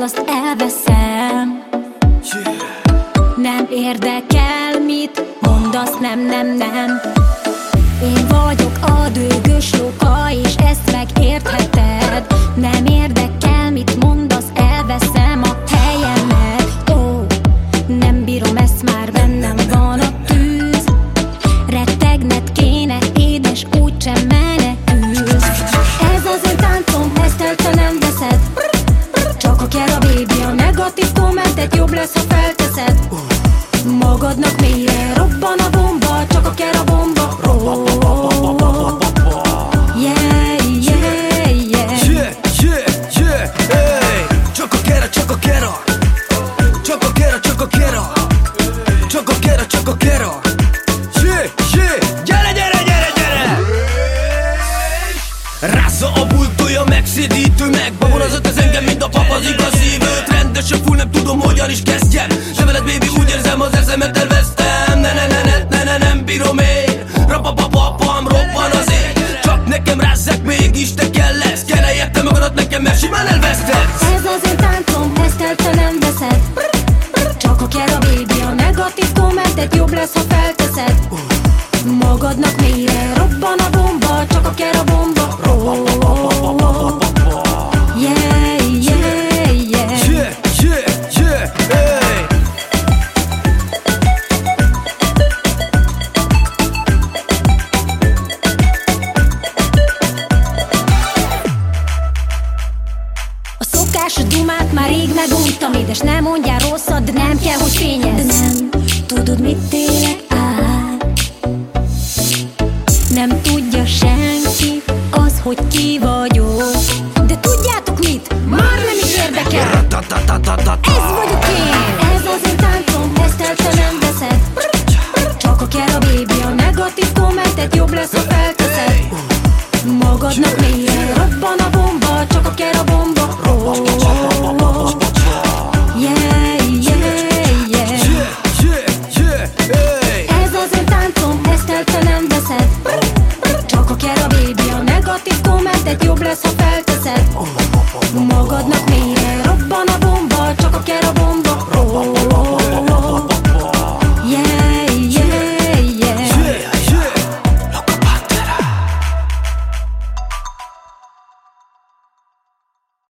azt elveszem. Nem érdekel, mit mondasz, nem, nem, nem. Én vagyok a dőgös lóka, és ezt megértheted. Nem érdekel, mit mondasz, elveszem a helyemet. Ó, nem bírom, ezt már bennem van a tűz. Rettegned kéne, édes, úgysem menekülsz. Ez az én táncom, ezt el te nem veszed. Csak a kera baby, a negatív kommentet jobb lesz, ha felteszed. Magadnak mélyre robban a bomba, csak a kera bomba. Rázza a bultója, megszédítő, megbabonazott ez engem, mint a pap az igaz hívőt. Rendesen full, nem tudom, hogyan is kezdjem. Te veled, baby, úgy érzem, az eszemet elvesztem. Nem bírom én. Rapapapapam, robban az ég. Csak nekem rázzák, mégis te kell lesz. Kereljed te magadat nekem, mert simán elvesztesz. Ez az én táncom, ezt el te nem veszed. Csak a kera baby, a negatív kommentet jobb lesz, ha felteszed. Magadnak mélyre robban a bomba, csak a kera bomba. A szokásos dumát már rég meguntam, édes, nem mondjál rosszat, de nem kell, hogy fényezz. De nem tudod, mit